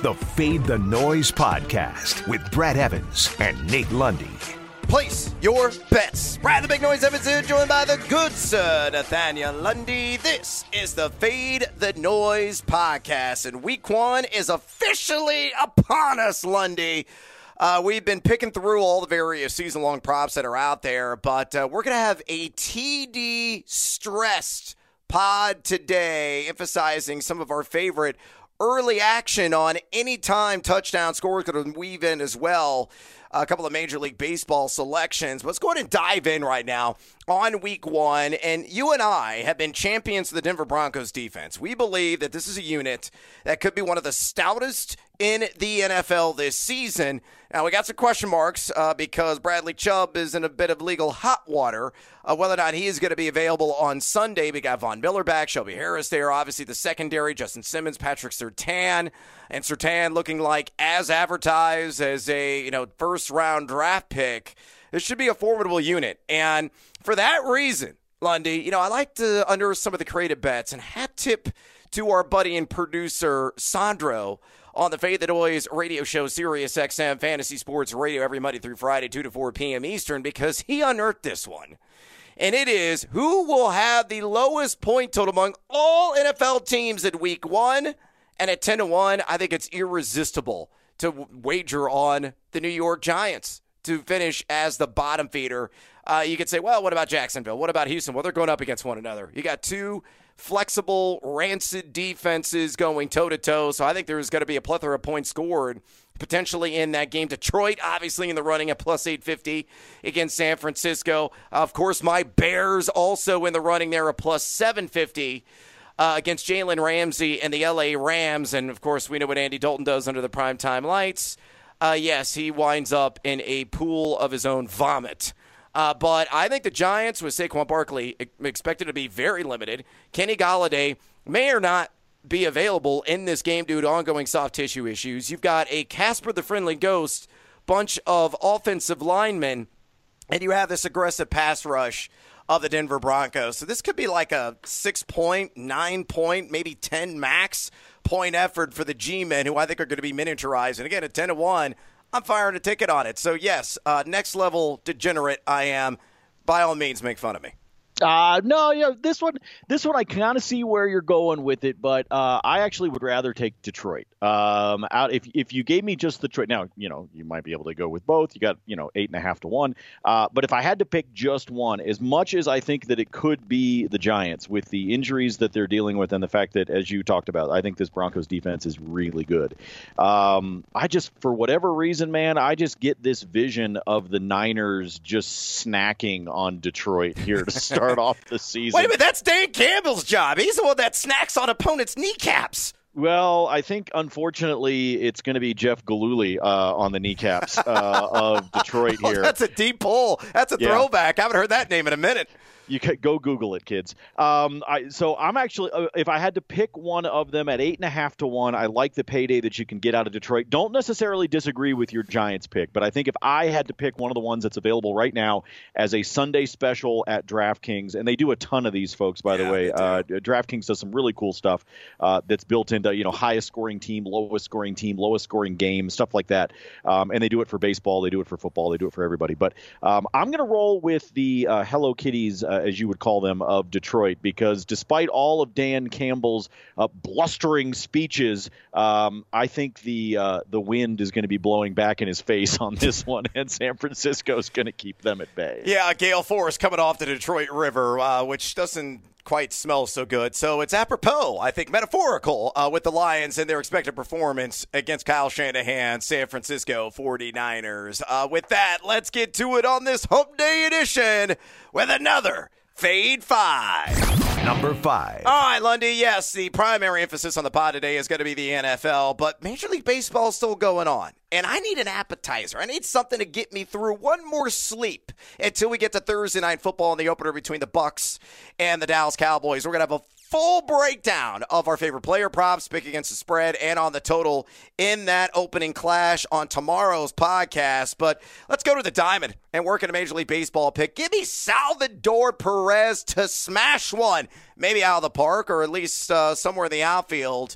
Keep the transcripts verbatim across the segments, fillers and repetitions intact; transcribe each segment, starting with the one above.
the Fade the Noise podcast with Brad Evans and Nate Lundy. Place your bets. Brad the Big Noise Evans here, joined by the good sir Nathaniel Lundy. This is the Fade the Noise podcast, and week one is officially upon us, Lundy. Uh, we've been picking through all the various season-long props that are out there, but uh, we're going to have a T D stressed pod today, emphasizing some of our favorite early action on anytime touchdown scores. Going to weave in as well a couple of Major League Baseball selections. But let's go ahead and dive in right now on week one. And you and I have been champions of the Denver Broncos defense. We believe that this is a unit that could be one of the stoutest in the N F L this season. Now, we got some question marks uh, because Bradley Chubb is in a bit of legal hot water, uh, whether or not he is going to be available on Sunday. We got Von Miller back, Shelby Harris there, obviously the secondary, Justin Simmons, Patrick Surtain, and Surtain looking like as advertised as a you know first-round draft pick. This should be a formidable unit, and for that reason, Lundy, you know, I like to under some of the creative bets, and hat tip to our buddy and producer Sandro on the Fade the Noise radio show, Sirius X M Fantasy Sports Radio, every Monday through Friday, two to four p.m. Eastern, because he unearthed this one. And it is, who will have the lowest point total among all N F L teams in week one? And at ten to one, I think it's irresistible to wager on the New York Giants to finish as the bottom feeder. Uh, you could say, well, what about Jacksonville? What about Houston? Well, they're going up against one another. You got two flexible, rancid defenses going toe-to-toe, so I think there's going to be a plethora of points scored potentially in that game. Detroit, obviously, in the running at plus eight fifty against San Francisco. Of course, my Bears also in the running there at plus seven fifty uh, against Jalen Ramsey and the L A Rams. And, of course, we know what Andy Dalton does under the primetime lights. Uh, yes, he winds up in a pool of his own vomit. Uh, but I think the Giants, with Saquon Barkley expected to be very limited, Kenny Golladay may or not be available in this game due to ongoing soft tissue issues. You've got a Casper the Friendly Ghost bunch of offensive linemen, and you have this aggressive pass rush of the Denver Broncos. So this could be like a six-point, nine-point, maybe ten max point effort for the G-men, who I think are going to be miniaturized. And again, at ten to one, I'm firing a ticket on it. So, yes, uh, next level degenerate I am. By all means, make fun of me. Uh, no, you know, this one, this one, I kind of see where you're going with it, but uh, I actually would rather take Detroit. Um, out if if you gave me just Detroit, now you know you might be able to go with both. You got you know eight and a half to one. Uh, but if I had to pick just one, as much as I think that it could be the Giants with the injuries that they're dealing with and the fact that, as you talked about, I think this Broncos defense is really good. Um, I just, for whatever reason, man, I just get this vision of the Niners just snacking on Detroit here to start off the season. Wait a minute, that's Dan Campbell's job. He's the one that snacks on opponents' kneecaps. Well, I think, unfortunately, it's going to be Jeff Galooly uh, on the kneecaps uh, of Detroit here. Oh, that's a deep pull. That's a yeah. throwback. I haven't heard that name in a minute. You could go Google it, kids. Um, I, so I'm actually, uh, if I had to pick one of them at eight and a half to one, I like the payday that you can get out of Detroit. Don't necessarily disagree with your Giants pick, but I think if I had to pick one of the ones that's available right now as a Sunday special at DraftKings, and they do a ton of these, folks, by yeah, the way. Uh, DraftKings does some really cool stuff uh, that's built into, you know, highest scoring team, lowest scoring team, lowest scoring game, stuff like that. Um, and they do it for baseball, they do it for football, they do it for everybody. But um, I'm going to roll with the uh, Hello Kitties, uh, as you would call them, of Detroit, because despite all of Dan Campbell's uh, blustering speeches, um, I think the uh, the wind is going to be blowing back in his face on this one, and San Francisco is going to keep them at bay. Yeah, gale force coming off the Detroit River, uh, which doesn't quite smell so good. So it's apropos, I think, metaphorical uh, with the Lions and their expected performance against Kyle Shanahan's San Francisco forty-niners. Uh, with that, let's get to it on this Hump Day edition with another Fade Five. Number five. All right, Lundy, yes, the primary emphasis on the pod today is going to be the N F L, but Major League Baseball is still going on. And I need an appetizer. I need something to get me through one more sleep until we get to Thursday Night Football and the opener between the Bucks and the Dallas Cowboys. We're going to have a full breakdown of our favorite player props, pick against the spread, and on the total in that opening clash on tomorrow's podcast. But let's go to the diamond and work in a Major League Baseball pick. Give me Salvador Perez to smash one, maybe out of the park or at least uh, somewhere in the outfield.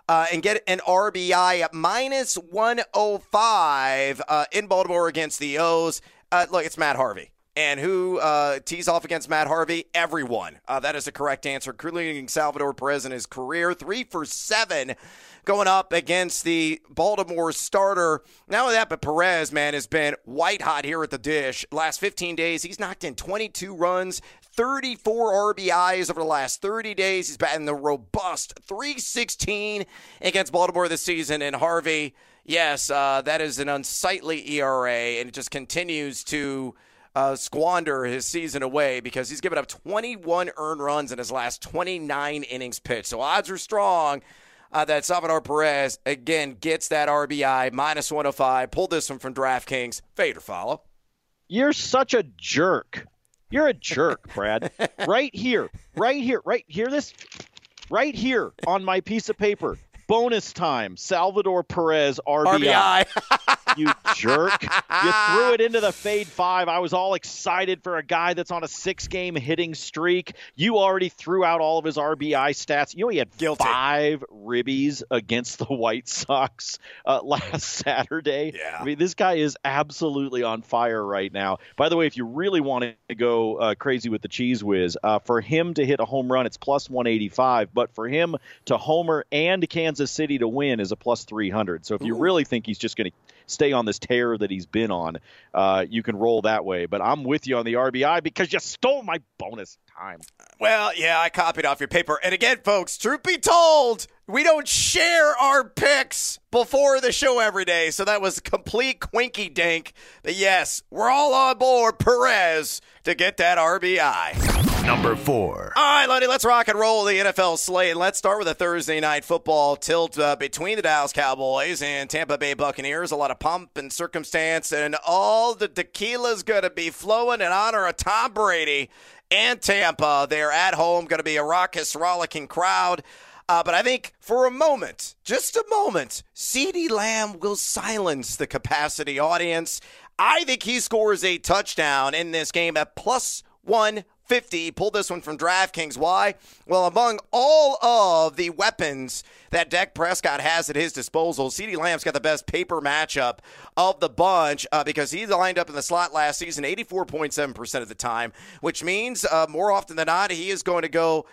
uh, and get an R B I at minus one oh five uh, in Baltimore against the O's. Uh, look, it's Matt Harvey. And who uh, tees off against Matt Harvey? Everyone. Uh, that is the correct answer, including Salvador Perez in his career. Three for seven going up against the Baltimore starter. Not only that, but Perez, man, has been white hot here at the dish. Last fifteen days, he's knocked in twenty-two runs, thirty-four R B Is over the last thirty days. He's batting the robust three sixteen against Baltimore this season. And Harvey, yes, uh, that is an unsightly E R A, and it just continues to Uh, squander his season away because he's given up twenty-one earned runs in his last twenty-nine innings pitched. So odds are strong uh, that Salvador Perez, again, gets that R B I, minus one oh five. Pulled this one from DraftKings. Fade or follow? You're such a jerk. You're a jerk, Brad. Right here, right here, right here, this, right here on my piece of paper. Bonus time, Salvador Perez R B I. R B I. You jerk. You threw it into the fade five. I was all excited for a guy that's on a six-game hitting streak. You already threw out all of his R B I stats. You know, he had Guilty. five ribbies against the White Sox uh, last Saturday. Yeah. I mean, this guy is absolutely on fire right now. By the way, if you really wanted to go uh, crazy with the Cheese Whiz, uh, for him to hit a home run, it's plus one eighty-five. But for him to homer and Kansas City to win is a plus three hundred. So if you Ooh. really think he's just going to stay on this tear that he's been on, uh, you can roll that way. But I'm with you on the R B I because you stole my bonus time. Well, yeah, I copied off your paper. And again, folks, truth be told, we don't share our picks before the show every day. So that was complete quinky dink. But yes, we're all on board Perez to get that R B I. Number four. All right, Lundy, let's rock and roll the N F L slate. And let's start with a Thursday night football tilt uh, between the Dallas Cowboys and Tampa Bay Buccaneers. A lot of pomp and circumstance, and all the tequila's going to be flowing in honor of Tom Brady and Tampa. They're at home, going to be a raucous, rollicking crowd. Uh, but I think for a moment, just a moment, CeeDee Lamb will silence the capacity audience. I think he scores a touchdown in this game at plus one fifty. Pulled this one from DraftKings. Why? Well, among all of the weapons that Dak Prescott has at his disposal, CeeDee Lamb's got the best paper matchup of the bunch uh, because he lined up in the slot last season eighty-four point seven percent of the time, which means uh, more often than not, he is going to go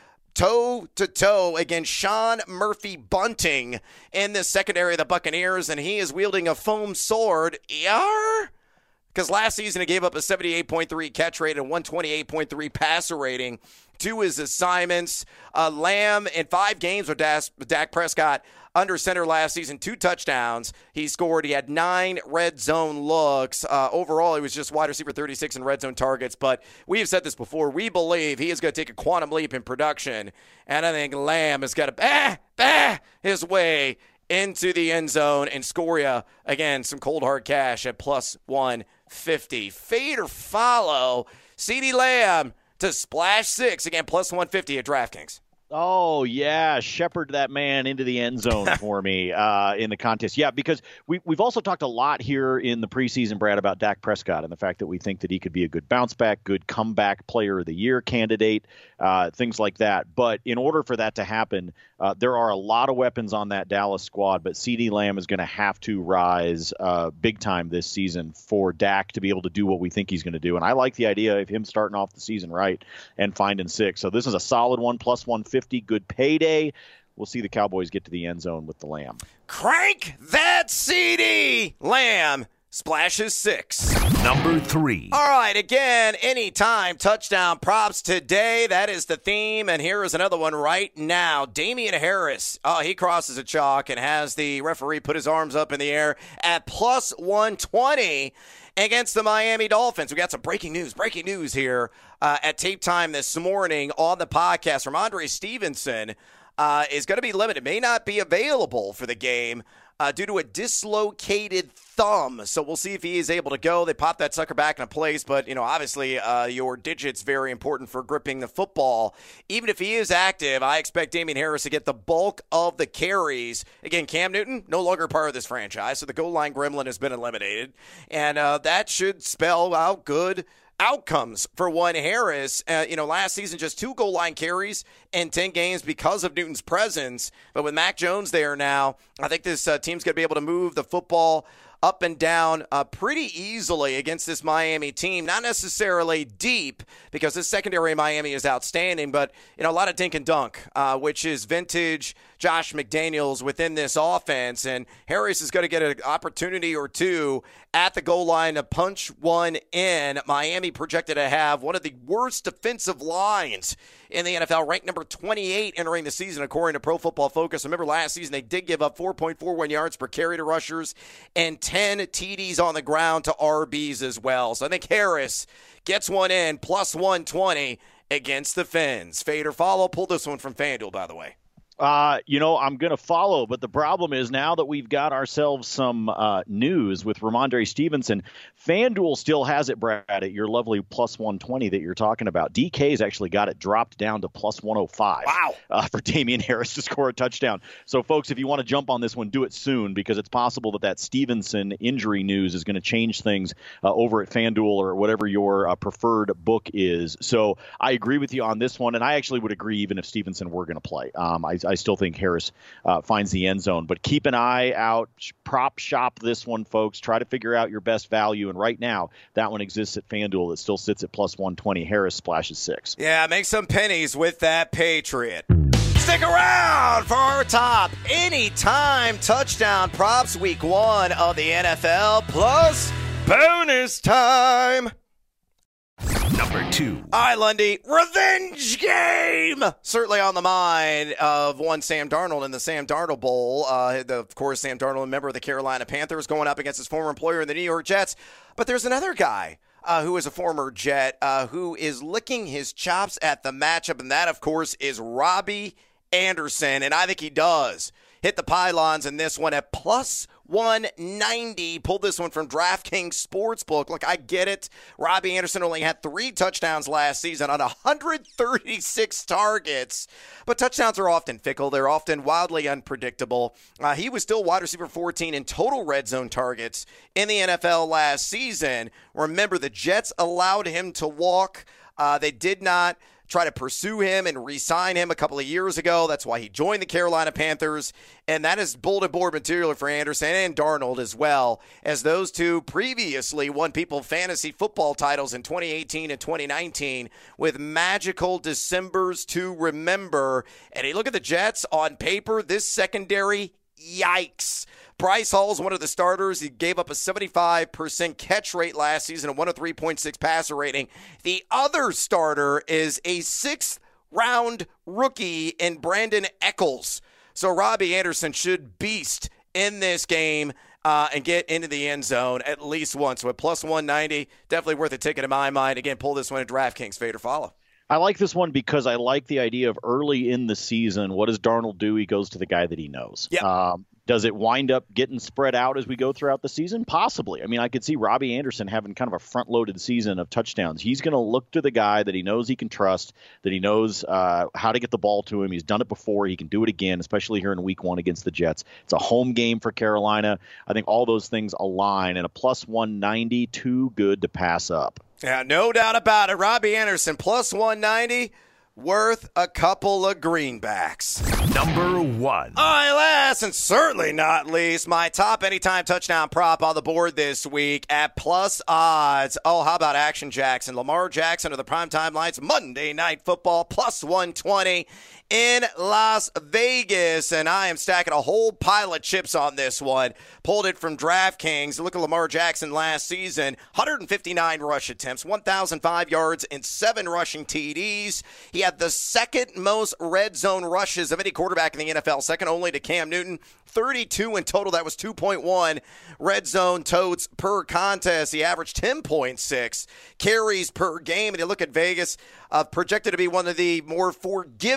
toe-to-toe against Sean Murphy Bunting in the secondary of the Buccaneers, and he is wielding a foam sword. Yar? Because last season he gave up a seventy-eight point three catch rate and one twenty-eight point three passer rating to his assignments. Uh, Lamb in five games with Das, Dak Prescott under center last season, two touchdowns. He scored. He had nine red zone looks. Uh, overall, he was just wide receiver thirty-six in red zone targets. But we have said this before. We believe he is going to take a quantum leap in production. And I think Lamb has got to bah, bah, his way into the end zone and score you, again, some cold hard cash at plus one fifty. Fade or follow CeeDee Lamb to splash six, again, plus one fifty at DraftKings. Oh, yeah, shepherd that man into the end zone for me uh, in the contest. Yeah, because we, we've also talked a lot here in the preseason, Brad, about Dak Prescott and the fact that we think that he could be a good bounce-back, good comeback player of the year candidate, uh, things like that. But in order for that to happen, uh, there are a lot of weapons on that Dallas squad, but CeeDee Lamb is going to have to rise uh, big time this season for Dak to be able to do what we think he's going to do. And I like the idea of him starting off the season right and finding six. So this is a solid one, plus one fifty. Good payday. We'll see the Cowboys get to the end zone with the Lamb. Crank that CeeDee Lamb splashes six. Number three. All right, again, anytime touchdown props today. That is the theme, and here is another one right now. Damian Harris. Oh, he crosses a chalk and has the referee put his arms up in the air at plus one twenty against the Miami Dolphins. We got some breaking news, breaking news here uh, at tape time this morning on the podcast from Andre Stevenson. Uh, is going to be limited, may not be available for the game uh, due to a dislocated thumb. So we'll see if he is able to go. They pop that sucker back in place, but, you know, obviously uh, your digits very important for gripping the football. Even if he is active, I expect Damien Harris to get the bulk of the carries. Again, Cam Newton, no longer part of this franchise, so the goal line gremlin has been eliminated. And uh, that should spell out good outcomes for one Harris. Uh, you know, last season, just two goal line carries in ten games because of Newton's presence. But with Mac Jones there now, I think this uh, team's going to be able to move the football up and down uh, pretty easily against this Miami team. Not necessarily deep, because this secondary in Miami is outstanding, but, you know, a lot of dink and dunk, uh, which is vintage Josh McDaniels within this offense. And Harris is going to get an opportunity or two at the goal line to punch one in. Miami projected to have one of the worst defensive lines in the N F L, ranked number twenty-eight entering the season, according to Pro Football Focus. Remember, last season they did give up four point four one yards per carry to rushers and ten T Ds on the ground to R Bs as well. So I think Harris gets one in, plus one twenty against the Fins. Fade or follow? Pull this one from FanDuel, by the way. Uh, you know, I'm going to follow, but the problem is now that we've got ourselves some uh, news with Ramondre Stevenson, FanDuel still has it, Brad, at your lovely plus one twenty that you're talking about. D K's actually got it dropped down to plus one oh five. Wow. Uh, for Damien Harris to score a touchdown. So, folks, if you want to jump on this one, do it soon, because it's possible that that Stevenson injury news is going to change things uh, over at FanDuel or whatever your uh, preferred book is. So I agree with you on this one, and I actually would agree even if Stevenson were going to play. Um, I, I still think Harris uh, finds the end zone, but keep an eye out. Prop shop this one, folks. Try to figure out your best value, and right now that one exists at FanDuel. It still sits at plus one twenty. Harris splashes six. Yeah, make some pennies with that Patriot. Stick around for our top anytime touchdown props week one of the N F L, plus bonus time. Number two. All right, Lundy, revenge game. Certainly on the mind of one Sam Darnold in the Sam Darnold Bowl. Uh, the, of course, Sam Darnold, a member of the Carolina Panthers, going up against his former employer in the New York Jets. But there's another guy uh, who is a former Jet uh, who is licking his chops at the matchup, and that, of course, is Robbie Anderson. And I think he does hit the pylons in this one at plus one ninety. Pulled this one from DraftKings Sportsbook. Look, I get it. Robbie Anderson only had three touchdowns last season on one hundred thirty-six targets. But touchdowns are often fickle. They're often wildly unpredictable. Uh, he was still wide receiver fourteen in total red zone targets in the N F L last season. Remember, the Jets allowed him to walk. Uh, they did not try to pursue him and re-sign him a couple of years ago. That's why he joined the Carolina Panthers, and that is bulletin board material for Anderson and Darnold as well, as those two previously won people fantasy football titles in twenty eighteen and twenty nineteen with magical Decembers to remember. And you look at the Jets on paper, this secondary, yikes. Bryce Hall's one of the starters. He gave up a seventy-five percent catch rate last season, a one oh three point six passer rating. The other starter is a sixth-round rookie in Brandon Echols. So Robbie Anderson should beast in this game uh, and get into the end zone at least once. So at plus one ninety, definitely worth a ticket in my mind. Again, pull this one at DraftKings. Fade or follow. I like this one because I like the idea of early in the season, what does Darnold do? He goes to the guy that he knows. Yep. Um, does it wind up getting spread out as we go throughout the season? Possibly. I mean, I could see Robbie Anderson having kind of a front-loaded season of touchdowns. He's going to look to the guy that he knows he can trust, that he knows uh, how to get the ball to him. He's done it before. He can do it again, especially here in week one against the Jets. It's a home game for Carolina. I think all those things align, and a plus one ninety, too good to pass up. Yeah, no doubt about it. Robbie Anderson, plus one ninety, worth a couple of greenbacks. Number one. All right, last and certainly not least, my top anytime touchdown prop on the board this week at plus odds. Oh, how about Action Jackson? Lamar Jackson of the Primetime Lights, Monday Night Football, plus one twenty in Las Vegas. And I am stacking a whole pile of chips on this one. Pulled it from DraftKings. Look at Lamar Jackson last season. one hundred fifty-nine rush attempts, one thousand five yards, and seven rushing T Ds. He had the second most red zone rushes of any quarterback in the N F L, second only to Cam Newton. thirty-two in total. That was two point one red zone totes per contest. He averaged ten point six carries per game. And you look at Vegas, uh, projected to be one of the more forgiving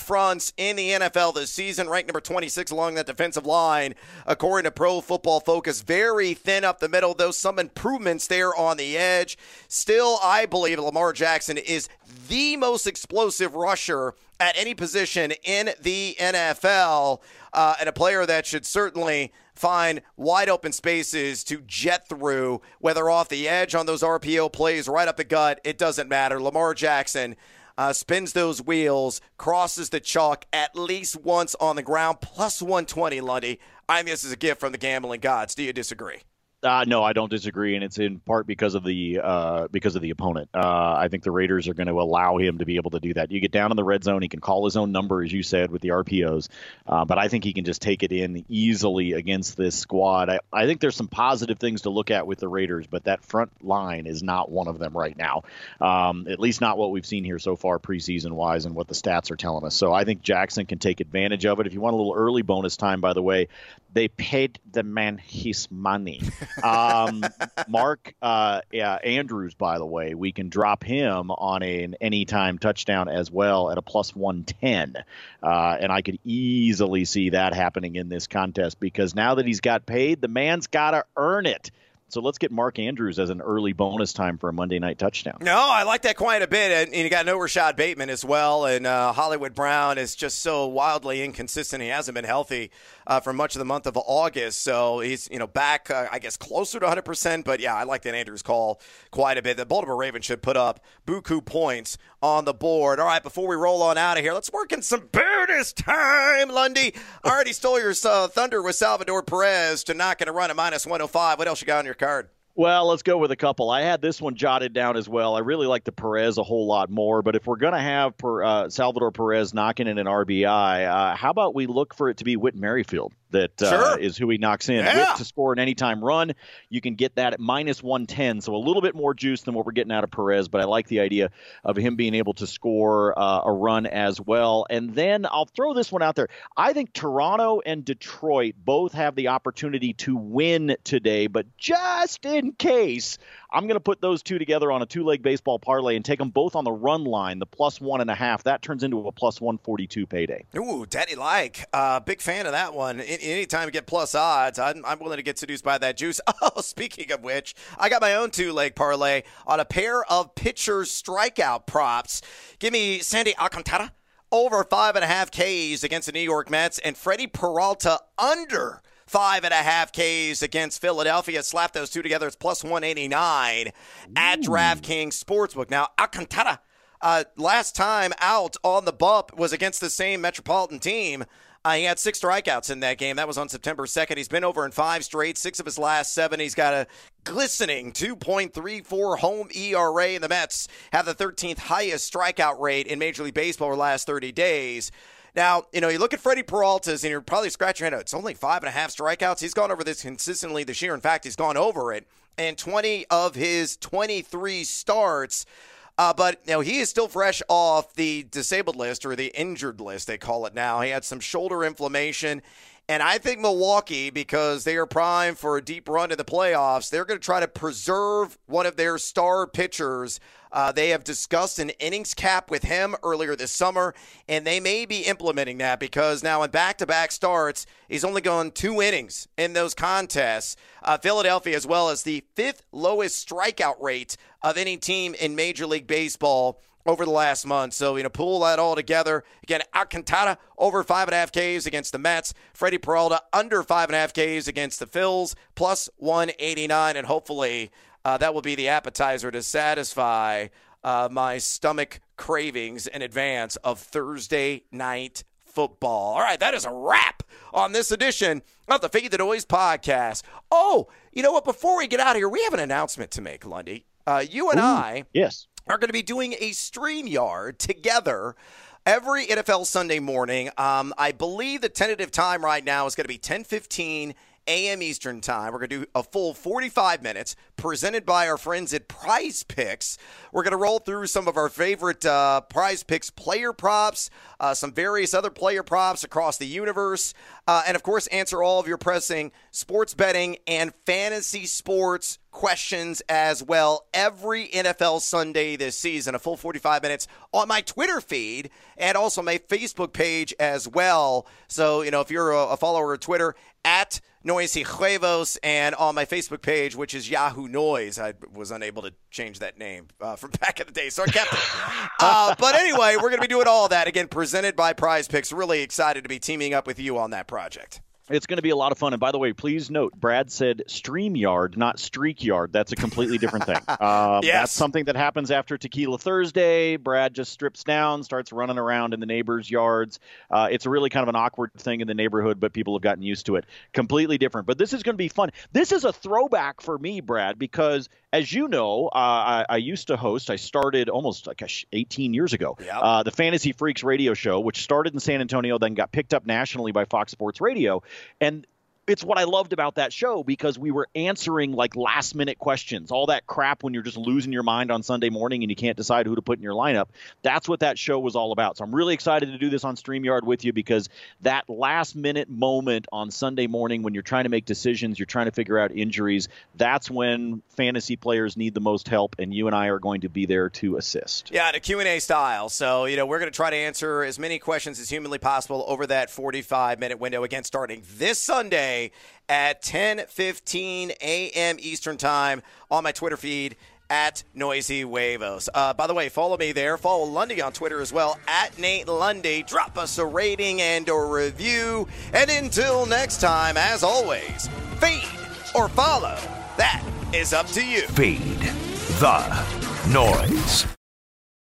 fronts in the N F L this season, ranked number twenty-six along that defensive line, according to Pro Football Focus. Very thin up the middle, though some improvements there on the edge. Still, I believe Lamar Jackson is the most explosive rusher at any position in the N F L, uh, and a player that should certainly find wide open spaces to jet through, whether off the edge on those R P O plays, right up the gut, it doesn't matter. Lamar Jackson uh, spins those wheels, crosses the chalk at least once on the ground, plus one twenty, Lundy. I think this is a gift from the gambling gods. Do you disagree? Uh, no, I don't disagree, and it's in part because of the uh, because of the opponent. Uh, I think the Raiders are going to allow him to be able to do that. You get down in the red zone, he can call his own number, as you said, with the R P Os, uh, but I think he can just take it in easily against this squad. I, I think there's some positive things to look at with the Raiders, but that front line is not one of them right now, um, at least not what we've seen here so far preseason-wise and what the stats are telling us. So I think Jackson can take advantage of it. If you want a little early bonus time, by the way, they paid the man his money. um, Mark uh, yeah, Andrews, by the way, we can drop him on a, an anytime touchdown as well at a plus one ten. Uh, and I could easily see that happening in this contest because now that he's got paid, the man's got to earn it. So let's get Mark Andrews as an early bonus time for a Monday night touchdown. No, I like that quite a bit. And you got no Rashad Bateman as well. And uh, Hollywood Brown is just so wildly inconsistent. He hasn't been healthy uh, for much of the month of August. So he's, you know, back, uh, I guess, closer to one hundred percent. But, yeah, I like that Andrews call quite a bit. The Baltimore Ravens should put up buku points on the board. All right, before we roll on out of here, let's work in some bonus time, Lundy. I already stole your uh, thunder with Salvador Perez to not going to run at minus one oh five. What else you got on your card? Well, let's go with a couple. I had this one jotted down as well. I really like the Perez a whole lot more, but if we're going to have per, uh, Salvador Perez knocking in an R B I, uh, how about we look for it to be Whit Merrifield? That uh, sure. is who he knocks in. Yeah. Whit to score an anytime run. You can get that at minus one ten, so a little bit more juice than what we're getting out of Perez, but I like the idea of him being able to score uh, a run as well. And then I'll throw this one out there. I think Toronto and Detroit both have the opportunity to win today, but just in case, I'm going to put those two together on a two-leg baseball parlay and take them both on the run line, the plus one and a half. That turns into a plus one forty-two payday. Ooh, daddy like. Uh, big fan of that one. Anytime you get plus odds, I'm, I'm willing to get seduced by that juice. Oh, speaking of which, I got my own two-leg parlay on a pair of pitchers strikeout props. Give me Sandy Alcantara over five and a half Ks against the New York Mets and Freddie Peralta under Five and a half Ks against Philadelphia. Slap those two together. It's plus one eighty-nine at DraftKings Sportsbook. Now, Alcantara, uh, last time out on the bump was against the same Metropolitan team. Uh, he had six strikeouts in that game. That was on September second. He's been over in five straight, six of his last seven. He's got a glistening two point three four home E R A, and the Mets have the thirteenth highest strikeout rate in Major League Baseball over the last thirty days. Now, you know, you look at Freddie Peralta's, and you're probably scratching your head. It's only five and a half strikeouts. He's gone over this consistently this year. In fact, he's gone over it in twenty of his twenty-three starts. Uh, but, you know, he is still fresh off the disabled list, or the injured list, they call it now. He had some shoulder inflammation. And I think Milwaukee, because they are primed for a deep run in the playoffs, they're going to try to preserve one of their star pitchers. Uh, they have discussed an innings cap with him earlier this summer, and they may be implementing that because now in back-to-back starts, he's only gone two innings in those contests. Uh, Philadelphia, as well as the fifth lowest strikeout rate of any team in Major League Baseball over the last month. So, you know, pull that all together. Again, Alcantara over five and a half Ks against the Mets. Freddie Peralta under five and a half Ks against the Phils, plus one eighty-nine. And hopefully uh, that will be the appetizer to satisfy uh, my stomach cravings in advance of Thursday night football. All right, that is a wrap on this edition of the Fade the Noise podcast. Oh, you know what? Before we get out of here, we have an announcement to make, Lundy. Uh, you and Ooh, I yes. are going to be doing a StreamYard together every N F L Sunday morning. Um, I believe the tentative time right now is going to be ten fifteen a.m. Eastern Time. We're going to do a full forty-five minutes presented by our friends at Prize Picks. We're going to roll through some of our favorite uh, Prize Picks player props, uh, some various other player props across the universe, uh, and, of course, answer all of your pressing sports betting and fantasy sports questions as well every N F L Sunday this season, a full forty-five minutes on my Twitter feed and also my Facebook page as well. So, you know, if you're a, a follower of Twitter, at Noisy Huevos, and on my Facebook page, which is Yahoo Noise. I was unable to change that name uh, from back in the day, so I kept it. uh, but anyway, we're going to be doing all that, again, presented by Prize Picks. Really excited to be teaming up with you on that project. It's going to be a lot of fun. And by the way, please note, Brad said StreamYard, not StreakYard. That's a completely different thing. Um, yes. That's something that happens after Tequila Thursday. Brad just strips down, starts running around in the neighbors' yards. Uh, it's really kind of an awkward thing in the neighborhood, but people have gotten used to it. Completely different. But this is going to be fun. This is a throwback for me, Brad, because as you know, uh, I, I used to host, I started almost like eighteen years ago, yep. uh, the Fantasy Freaks radio show, which started in San Antonio, then got picked up nationally by Fox Sports Radio. And it's what I loved about that show because we were answering like last minute questions, all that crap when you're just losing your mind on Sunday morning and you can't decide who to put in your lineup. That's what that show was all about. So I'm really excited to do this on StreamYard with you because that last minute moment on Sunday morning when you're trying to make decisions, you're trying to figure out injuries, that's when fantasy players need the most help, and you and I are going to be there to assist. Yeah, the Q and A style. So, you know, we're going to try to answer as many questions as humanly possible over that forty-five minute window, again, starting this Sunday at ten fifteen a.m. Eastern Time on my Twitter feed at Noisy Huevos. Uh, by the way, follow me there. Follow Lundy on Twitter as well, at Nate Lundy. Drop us a rating and a review. And until next time, as always, feed or follow. That is up to you. Feed the noise.